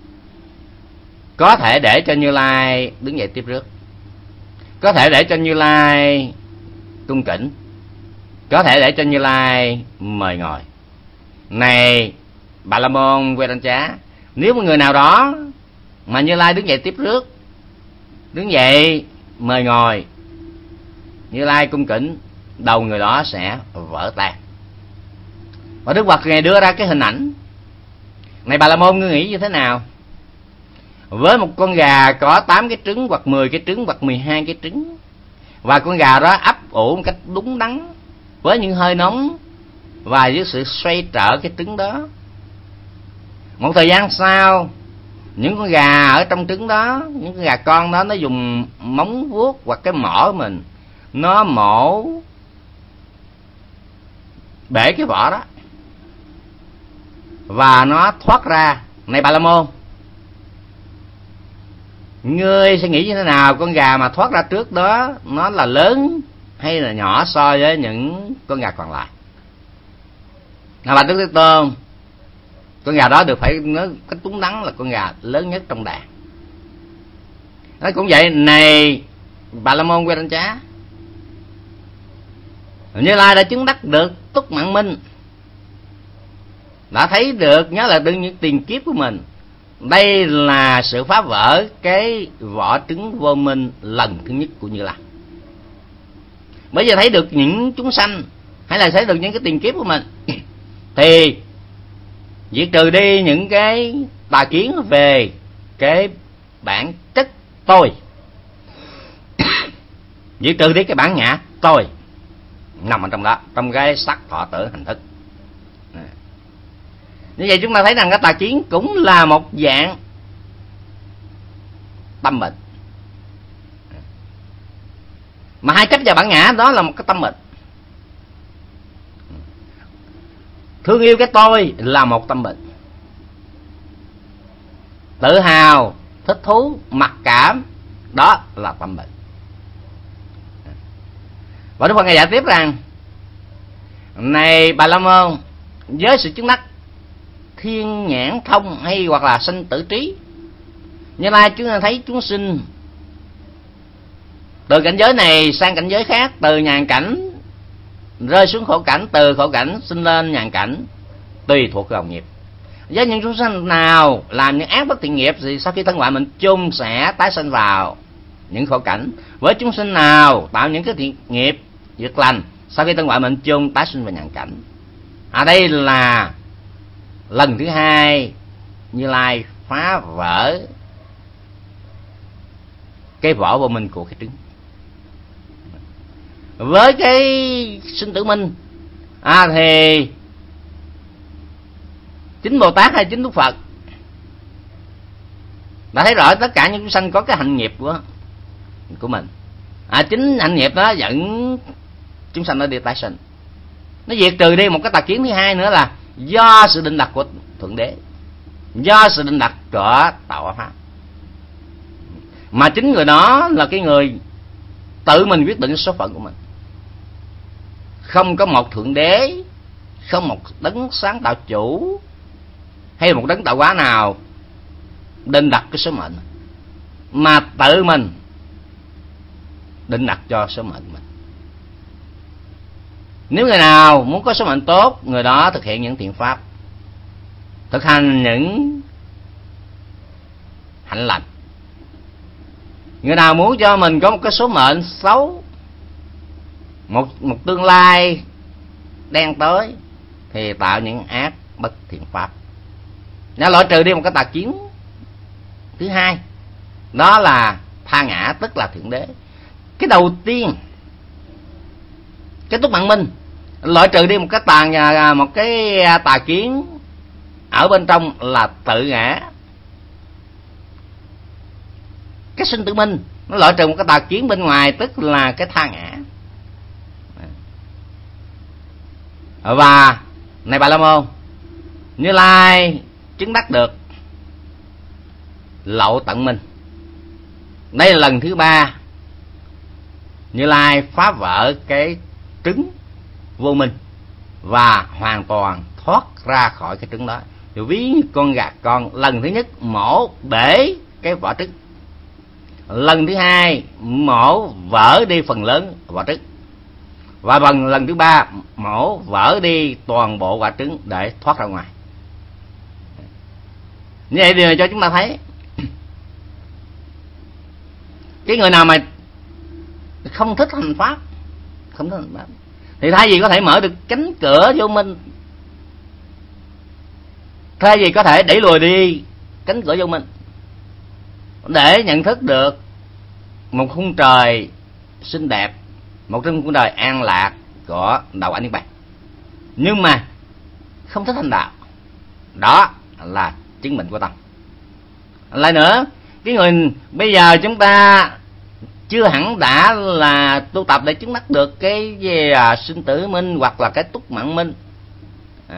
có thể để cho Như Lai đứng dậy tiếp rước, có thể để cho Như Lai cung kính, có thể để cho Như Lai mời ngồi. Này Bà La Môn Guyancha, nếu một người nào đó mà Như Lai đứng dậy tiếp rước, đứng dậy mời ngồi, Như Lai cung kính, đầu người đó sẽ vỡ tan. Và Đức Phật Ngài đưa ra cái hình ảnh này: Bà La Môn, ngươi nghĩ như thế nào với một con gà có tám cái trứng, hoặc mười cái trứng, hoặc mười hai cái trứng, và con gà đó ấp ủ một cách đúng đắn với những hơi nóng và với sự xoay trở cái trứng đó. Một thời gian sau, những con gà ở trong trứng đó, những con gà con đó, nó dùng móng vuốt hoặc cái mỏ của mình, nó mổ bể cái vỏ đó, và nó thoát ra. Này Bà La Môn, ngươi sẽ nghĩ như thế nào? Con gà mà thoát ra trước đó nó là lớn hay là nhỏ so với những con gà còn lại? Là Bạch Đức Thế Tôn, Con gà đó được phải nói cách đúng đắn là con gà lớn nhất trong đàn. Nó cũng vậy, này Bà La Môn Quê Đanh Chá, Như Lai đã chứng đắc được túc mạng minh, đã thấy được, nhớ lại được những tiền kiếp của mình. Đây là sự phá vỡ cái vỏ trứng vô minh lần thứ nhất của Như Lai. Bây giờ thấy được những chúng sanh, hay là thấy được những cái tiền kiếp của mình, thì diệt trừ đi những cái tà kiến về cái bản chất tôi, diệt trừ đi cái bản ngã tôi nằm ở trong đó, trong cái sắc thọ tưởng hành thức. Như vậy chúng ta thấy rằng cái tà kiến cũng là một dạng tâm bệnh, mà hai chấp vào bản ngã đó là một cái tâm bệnh. Thương yêu cái tôi là một tâm bệnh, tự hào, thích thú, mặc cảm, đó là tâm bệnh. Và Đức Phật Ngài giải tiếp rằng, này Bà La Môn, với sự chứng đắc thiên nhãn thông hay hoặc là sanh tử trí, Như Lai chúng ta thấy chúng sinh từ cảnh giới này sang cảnh giới khác, từ nhàn cảnh rơi xuống khổ cảnh, từ khổ cảnh sinh lên nhàn cảnh, tùy thuộc vào nghiệp. Với những chúng sanh nào làm những ác bất thiện nghiệp thì sau khi thân ngoại mình chung sẽ tái sinh vào những khổ cảnh. Với chúng sinh nào tạo những cái thiện nghiệp việc lành, sau khi thân ngoại mình chung tái sinh vào nhàn cảnh. À, đây là lần thứ hai Như Lai phá vỡ cái vỏ vô minh của cái trứng. Với cái sinh tử minh, à thì chính Bồ Tát hay chính Đức Phật đã thấy rõ tất cả những chúng sanh có cái hạnh nghiệp của của mình. À, chính hạnh nghiệp đó dẫn chúng sanh nó đi tái sinh. Nó diệt trừ đi một cái tà kiến thứ hai nữa là do sự định đặt của Thượng Đế, do sự định đặt của Tạo Hóa Pháp. Mà chính người đó là cái người tự mình quyết định số phận của mình. Không có một Thượng Đế, không một đấng sáng tạo chủ hay một đấng tạo hóa nào định đặt cái số mệnh, mà tự mình định đặt cho số mệnh mình. Nếu người nào muốn có số mệnh tốt, người đó thực hiện những thiện pháp, thực hành những hạnh lành. Người nào muốn cho mình có một cái số mệnh xấu, một một tương lai đen tối, thì tạo những ác bất thiện pháp. Nó loại trừ đi một cái tà kiến thứ hai, đó là tha ngã, tức là Thượng Đế. Cái đầu tiên, cái túc mạng minh loại trừ đi một cái tà một cái tà kiến ở bên trong là tự ngã. Cái sinh tử minh nó loại trừ một cái tà kiến bên ngoài, tức là cái tha ngã. Và này Bà La Môn, Như Lai chứng đắc được lậu tận minh. Đây là lần thứ ba Như Lai phá vỡ cái trứng vô minh và hoàn toàn thoát ra khỏi cái trứng đó. Thì ví như con gà con, lần thứ nhất mổ bể cái vỏ trứng, lần thứ hai mổ vỡ đi phần lớn vỏ trứng, và bằng lần thứ ba mổ vỡ đi toàn bộ quả trứng để thoát ra ngoài. Như vậy điều này cho chúng ta thấy cái người nào mà không thích hành pháp, không thích hành pháp thì thay vì có thể mở được cánh cửa vô minh, thay vì có thể đẩy lùi đi cánh cửa vô minh để nhận thức được một khung trời xinh đẹp, một trong khung trời an lạc của đạo quả niết bàn, nhưng mà không thích hành đạo, đó là chứng minh của tâm. Lại nữa, cái người bây giờ chúng ta chưa hẳn đã là tu tập để chứng đắc được cái gì à, sinh tử minh hoặc là cái túc mạng minh, à,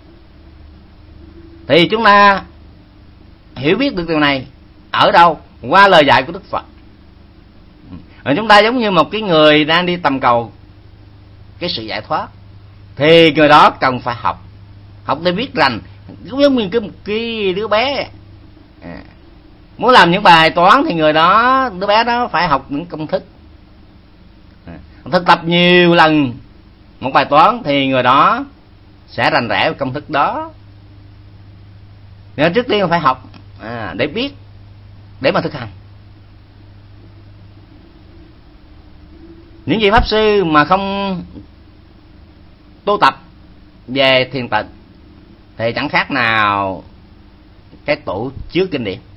thì chúng ta hiểu biết được điều này ở đâu? Qua lời dạy của Đức Phật. Rồi chúng ta giống như một cái người đang đi tầm cầu cái sự giải thoát, thì người đó cần phải học, học để biết rằng cũng giống như cái một cái đứa bé à, muốn làm những bài toán thì người đó, đứa bé đó phải học những công thức à, thực tập nhiều lần một bài toán thì người đó sẽ rành rẽ công thức đó. Nên trước tiên phải học à, để biết, để mà thực hành. Những vị pháp sư mà không tu tập về thiền tịnh thì chẳng khác nào cái tủ chứa kinh điển.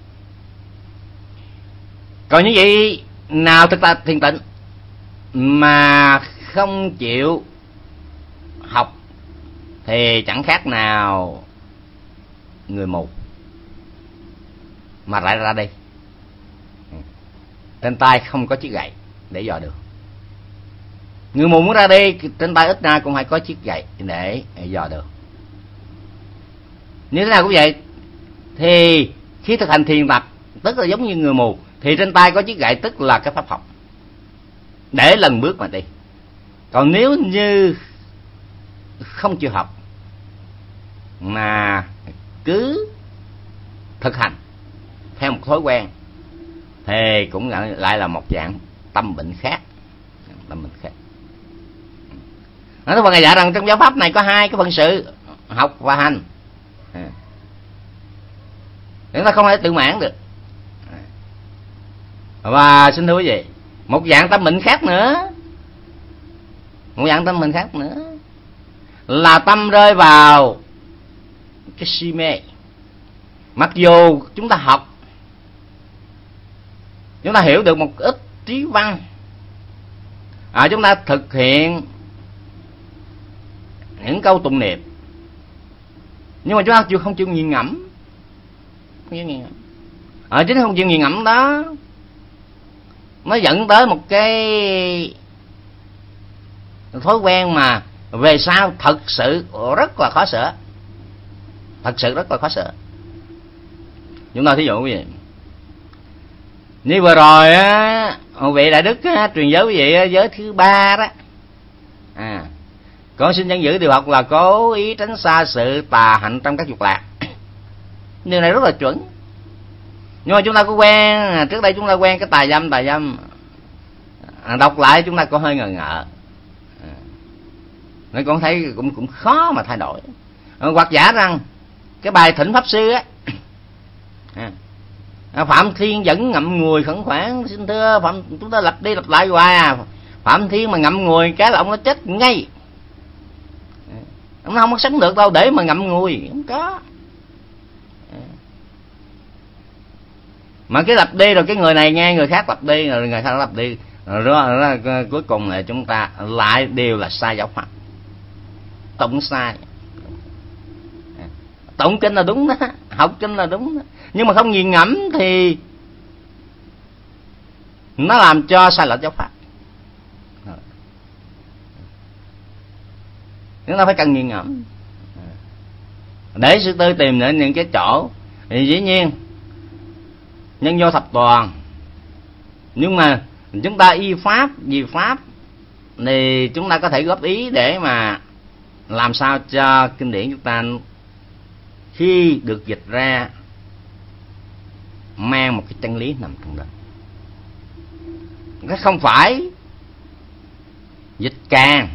Còn những vị nào thực tập thiền tịnh mà không chịu học thì chẳng khác nào người mù mà lại ra đây trên tay không có chiếc gậy để dò đường. Người mù muốn ra đi trên tay ít ra cũng phải có chiếc gậy để dò đường. Như thế nào cũng vậy, thì khi thực hành thiền tập tức là giống như người mù, thì trên tay có chiếc gậy tức là cái pháp học để lần bước mà đi. Còn nếu như không chịu học mà cứ thực hành theo một thói quen thì cũng lại là một dạng tâm bệnh khác. Tâm bệnh khác. Nói với Ngài dạy rằng trong giáo pháp này có hai cái phần sự, học và hành. Chúng ta không thể tự mãn được. Và xin thưa quý vị, một dạng tâm bệnh khác nữa, một dạng tâm bệnh khác nữa là tâm rơi vào cái si mê. Mặc dù chúng ta học, chúng ta hiểu được một ít trí văn, à, chúng ta thực hiện những câu tụng niệm, nhưng mà chúng ta chưa không chịu nghiền ngẫm. Không chịu nghiền ngẫm. À, chính không chịu nghiền ngẫm đó nó dẫn tới một cái thói quen mà về sau thật sự rất là khó sửa. Thật sự rất là khó sửa. Chúng ta thí dụ quý vị, như vừa rồi á, vị đại đức á, truyền giới quý vị á, giới thứ ba đó, à, con xin dân giữ điều học là cố ý tránh xa sự tà hạnh trong các dục lạc. Điều này rất là chuẩn. Nhưng mà chúng ta có quen, trước đây chúng ta quen cái tà dâm, tà dâm à, đọc lại chúng ta có hơi ngờ ngợ, à, nên con thấy cũng cũng khó mà thay đổi. À, hoặc giả rằng cái bài thỉnh pháp sư á, à, Phạm Thiên vẫn ngậm ngùi khẩn khoản, xin thưa Phạm, chúng ta lặp đi lặp lại hoài à, Phạm Thiên mà ngậm ngùi cái là ông nó chết ngay, ông nó không có sống được đâu để mà ngậm ngùi, không có. Mà cái lặp đi rồi cái người này nghe người khác lặp đi rồi người khác lặp đi rồi đó, đó, đó, cuối cùng là chúng ta lại đều là sai giáo pháp, tụng sai. Tụng kinh là đúng đó, học kinh là đúng đó, nhưng mà không nghiền ngẫm thì nó làm cho sai lệch giáo pháp. Chúng ta phải cần nghiền ngẫm để sư tư tìm đến những cái chỗ thì dĩ nhiên nhân vô thập toàn, nhưng mà chúng ta y pháp vì pháp thì chúng ta có thể góp ý để mà làm sao cho kinh điển chúng ta khi được dịch ra mang một cái chân lý nằm trong đó. Cái không phải dịch càng,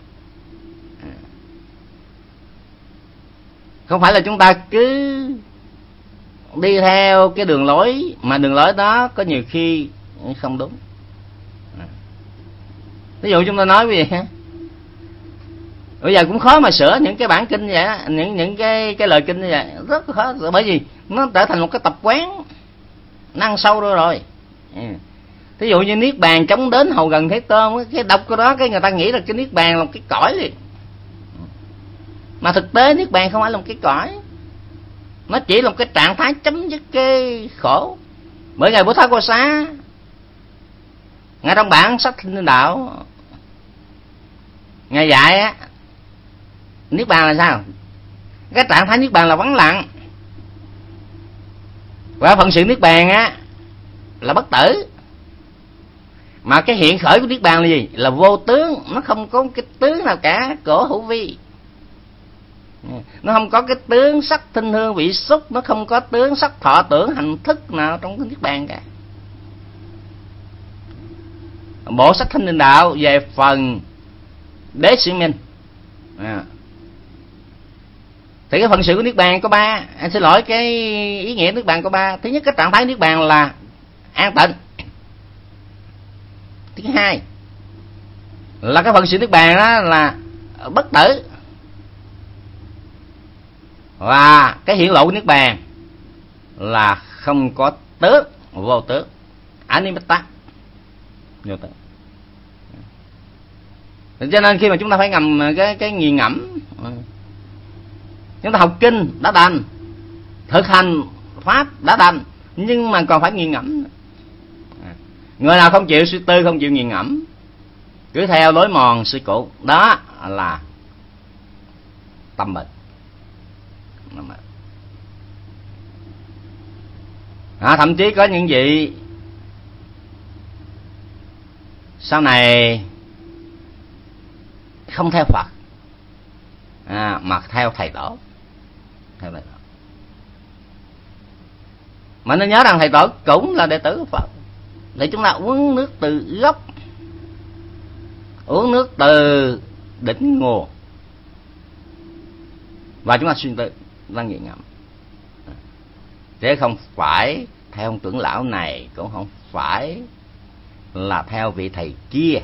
không phải là chúng ta cứ đi theo cái đường lối mà đường lối đó có nhiều khi không đúng. Ví dụ chúng ta nói gì ha, bây giờ cũng khó mà sửa những cái bản kinh như vậy, những những cái cái lời kinh như vậy rất khó, bởi vì nó trở thành một cái tập quán, nó ăn sâu rồi rồi. Ví dụ như niết bàn chống đến hầu gần Thế Tôn, cái đọc cái đó cái người ta nghĩ là cái niết bàn là một cái cõi liền, mà thực tế niết bàn không phải là một cái cõi, nó chỉ là một cái trạng thái chấm dứt cái khổ. Bởi ngài Bố Tát Cô Xá, ngài trong bản sách Thiên Đạo, ngài dạy á, niết bàn là sao? Cái trạng thái niết bàn là vắng lặng, và phận sự niết bàn á là bất tử. Mà cái hiện khởi của niết bàn là gì? Là vô tướng, nó không có cái tướng nào cả, cổ hữu vi. Nó không có cái tướng sắc thinh hương vị xúc, nó không có tướng sắc thọ tưởng hành thức nào trong cái niết bàn cả. Bộ sách Thanh Tịnh Đạo về phần đế sĩ minh à. Thì cái phần sự của niết bàn có ba, anh xin lỗi, cái ý nghĩa niết bàn có ba. Thứ nhất, cái trạng thái niết bàn là an tịnh. Thứ hai là cái phần sự niết bàn đó là bất tử. Và cái hiện lộ của niết bàn là không có tướng, vô tướng, animitta, vô tướng. Cho nên khi mà chúng ta phải ngầm cái cái nghiền ngẫm, chúng ta học kinh đã đành, thực hành pháp đã đành, nhưng mà còn phải nghiền ngẫm. Người nào không chịu suy tư, không chịu nghiền ngẫm, cứ theo lối mòn sư cũ, đó là tâm bệnh. À, thậm chí có những vị sau này không theo Phật à, mà theo thầy tổ, theo thầy tổ. Mà nên nhớ rằng thầy tổ cũng là đệ tử của Phật. Để chúng ta uống nước từ gốc, uống nước từ đỉnh nguồn, và chúng ta suy tư, đang nghiền ngẫm, chứ không phải theo ông trưởng lão này, cũng không phải là theo vị thầy kia,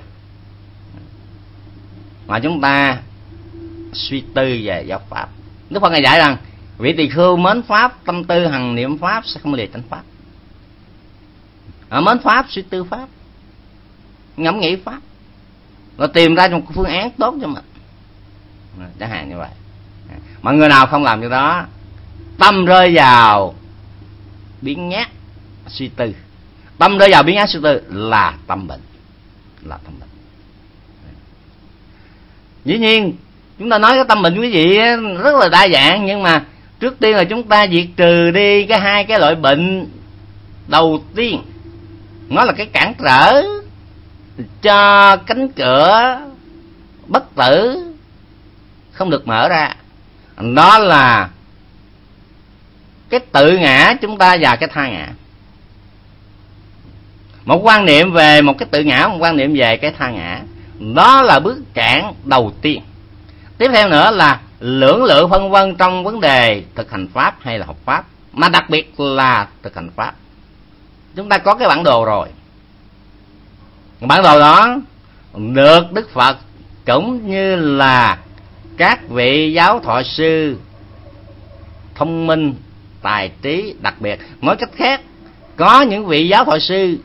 mà chúng ta suy tư về giáo pháp. Đức Phật ngài dạy rằng vị tỳ khưu mến pháp, tâm tư hằng niệm pháp, sẽ không lìa chánh pháp. À, mến pháp, suy tư pháp, ngẫm nghĩ pháp, rồi tìm ra một phương án tốt cho mình, chẳng hạn như vậy. Mà người nào không làm như đó, tâm rơi vào biến nhát suy tư, tâm rơi vào biến nhát suy tư là tâm bệnh, là tâm bệnh. Dĩ nhiên chúng ta nói cái tâm bệnh quý vị rất là đa dạng, nhưng mà trước tiên là chúng ta diệt trừ đi cái hai cái loại bệnh đầu tiên. Nó là cái cản trở cho cánh cửa bất tử không được mở ra. Đó là cái tự ngã chúng ta và cái tha ngã. Một quan niệm về một cái tự ngã, một quan niệm về cái tha ngã, đó là bước cản đầu tiên. Tiếp theo nữa là lưỡng lự phân vân trong vấn đề thực hành pháp hay là học pháp, mà đặc biệt là thực hành pháp. Chúng ta có cái bản đồ rồi. Bản đồ đó được Đức Phật cũng như là các vị giáo thọ sư thông minh, tài trí đặc biệt. Nói cách khác, có những vị giáo thọ sư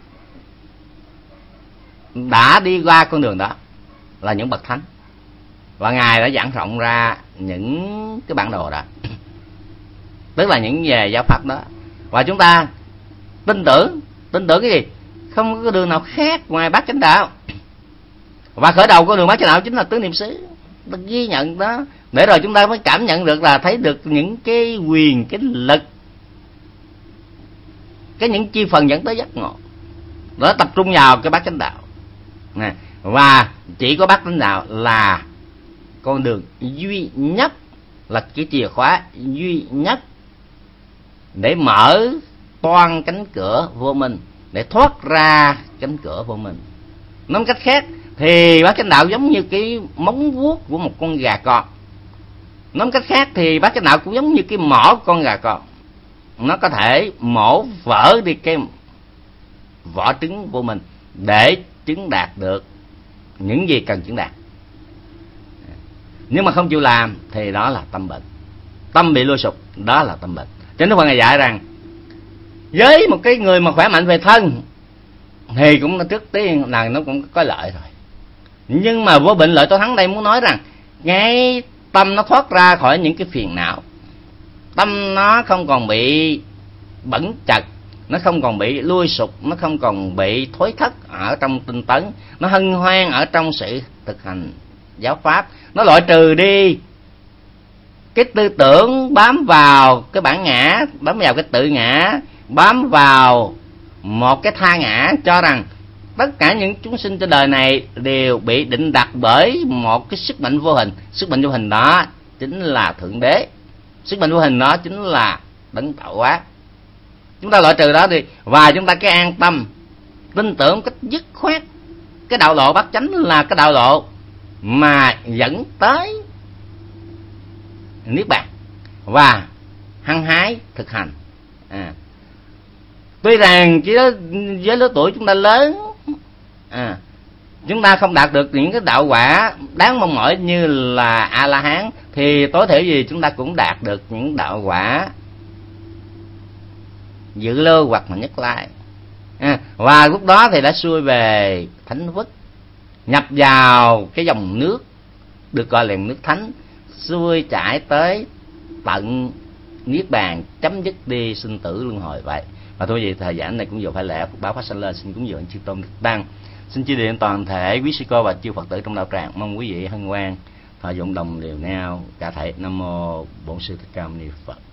đã đi qua con đường đó là những bậc thánh, và ngài đã giảng rộng ra những cái bản đồ đó, tức là những về giáo pháp đó. Và chúng ta tin tưởng, tin tưởng cái gì? Không có đường nào khác ngoài bát chánh đạo. Và khởi đầu của đường bát chánh đạo chính là tứ niệm xứ. Ta ghi nhận đó, để rồi chúng ta mới cảm nhận được, là thấy được những cái quyền, cái lực, cái những chi phần dẫn tới giác ngộ. Đó tập trung vào cái bát chánh đạo nè. Và chỉ có bát chánh đạo là con đường duy nhất, là cái chìa khóa duy nhất để mở toan cánh cửa vô minh, để thoát ra cánh cửa vô minh. Nói cách khác thì bát chánh đạo giống như cái móng vuốt của một con gà con. Nói cách khác thì bát chánh đạo cũng giống như cái mỏ của con gà con. Nó có thể mổ vỡ đi cái vỏ trứng vô minh để chứng đạt được những gì cần chứng đạt. Nhưng mà không chịu làm thì đó là tâm bệnh. Tâm bị lui sụp, đó là tâm bệnh. Cho nên Đức Phật ngài dạy rằng với một cái người mà khỏe mạnh về thân thì cũng trước tiên là nó cũng có lợi rồi. Nhưng mà vô bệnh lợi tối thắng đây muốn nói rằng cái tâm nó thoát ra khỏi những cái phiền não, tâm nó không còn bị bẩn chật, nó không còn bị lui sụp, nó không còn bị thối thất ở trong tinh tấn, nó hân hoan ở trong sự thực hành giáo pháp. Nó loại trừ đi cái tư tưởng bám vào cái bản ngã, bám vào cái tự ngã, bám vào một cái tha ngã, cho rằng tất cả những chúng sinh trên đời này đều bị định đặt bởi một cái sức mạnh vô hình. Sức mạnh vô hình đó chính là thượng đế, sức mạnh vô hình đó chính là đấng tạo hóa. Chúng ta loại trừ đó đi, và chúng ta cứ an tâm tin tưởng cách dứt khoát cái đạo lộ bát chánh là cái đạo lộ mà dẫn tới niết bàn, và hăng hái thực hành. À, tuy rằng chỉ đó với lứa tuổi chúng ta lớn, à, chúng ta không đạt được những cái đạo quả đáng mong mỏi như là A La Hán, thì tối thiểu gì chúng ta cũng đạt được những đạo quả dự lưu hoặc là nhất lai. À, và lúc đó thì đã xuôi về thánh vất, nhập vào cái dòng nước được gọi là nước thánh, xuôi chảy tới tận niết bàn, chấm dứt đi sinh tử luân hồi vậy. Và thôi vậy thời gian này cũng vừa phải lẽ báo phát sanh lên, xin cúng dường chư tôn đức tăng, xin chỉ điện toàn thể quý sư cô và chư Phật tử trong đạo tràng, mong quý vị hân hoan thọ dụng đồng đều nhau cả thảy. Nam mô Bổn Sư Thích Ca Mâu Ni Phật.